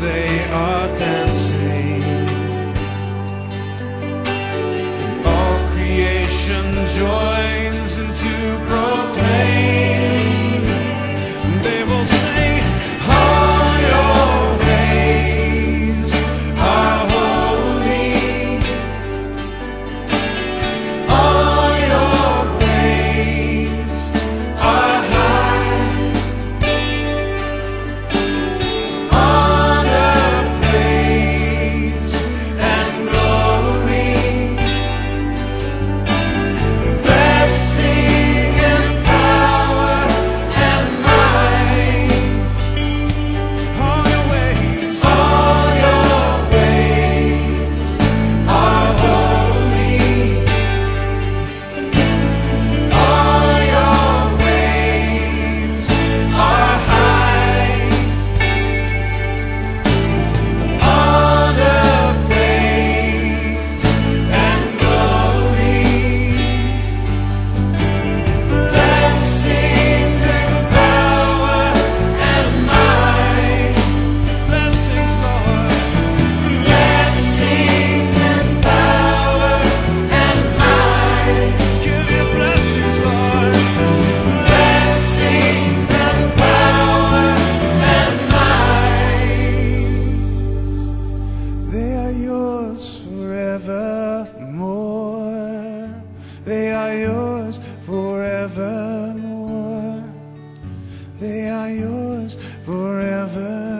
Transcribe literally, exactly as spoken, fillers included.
they are dancing. All creation joins into proclaim. They will sing, all your ways are holy. All your ways are high. Honor, praise, and glory. Blessing and power and might. All your ways, all your ways are holy. All your ways are high. Honor, praise, and glory. Blessings and power and might. Blessings, Lord. Blessings and power and might. Give your blessings, Lord. Blessings and power and might. They are yours forevermore. They are yours forevermore. They are yours forever.